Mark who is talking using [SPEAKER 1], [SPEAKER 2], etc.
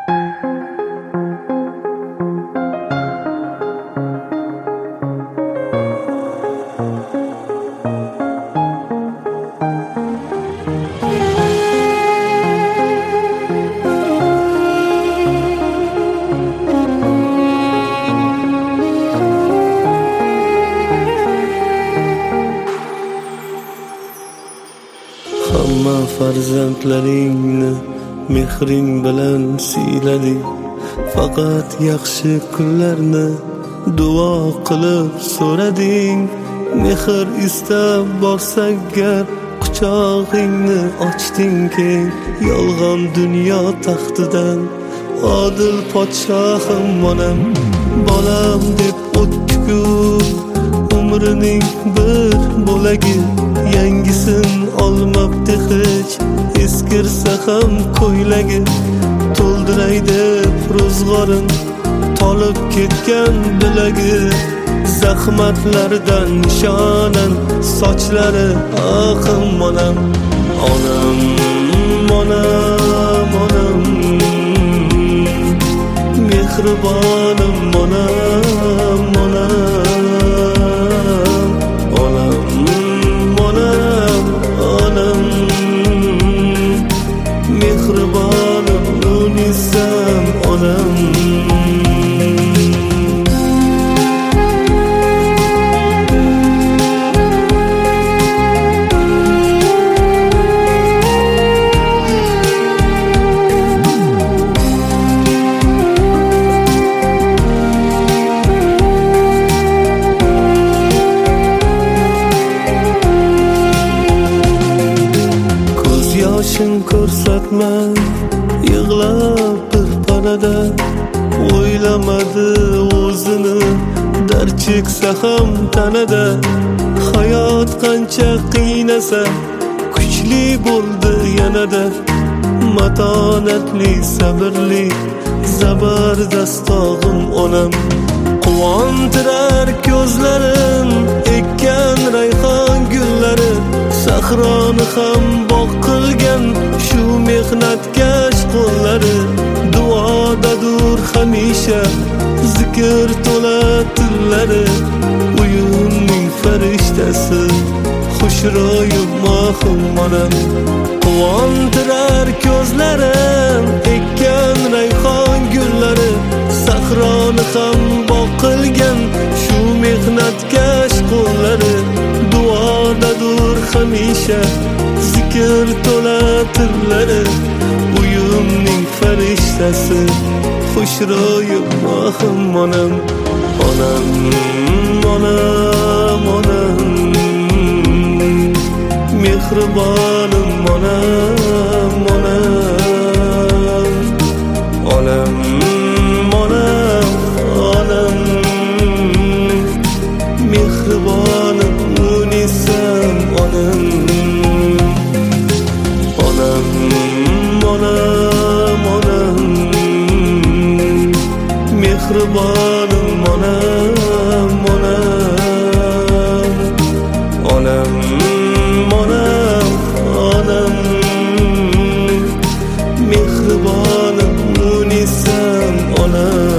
[SPEAKER 1] Hamma farzandlaringni mehring bilan siylading, faqat yaxshi kunlarni duo qilib so'rading. Mehr istab borsak gar quchog'ingni ochding keng, yolg'on dunyo taxtidan odil podshohim onam. Bolam deb o'tdi-ku umrining bir bo'lagi, yangisin olmabdi hech, eskirsa ham ko'ylagi. To'ldiray deb ro'zg'orim tolib ketgan bilagi, zahmatlardan nishonan sochlari oqim onam. Onam, onam, onam, mehribonim onam, onam. Mehribonim unisam onam. Ko'z yoshing ko'rsatma, yig'lab bir panada, o'ylamadi o'zini dard cheksa ham tanada. Hayot qancha qiynasa kuchli bo'ldi yanada, matonatli sabrli zabardastog'im onam. Quvontirar ko'zlarim ekkan rayhon gullari, sahroni ham bog' qilgan shu mehnatkash qo'llari. Duodadur hamisha zikr to'la tillari, uyimning farishtasi xushro'yi mohim onam. Quvontirar ko'zlarim ekkan rayhon gullari, sahroni ham bog' qilgan shu mehnatkash qo'llari. Duodadur hamisha zikr to'la tillari, uyimning farishtasi xushro'yi mohim onam. Onam, onam, onam, mehribonim onam, onam. Onam, onam, onam, mehribonim unisam onam. Onam, onam, onam, mehribonim onam, onam. Onam, onam, onam, mehribonim unisam onam.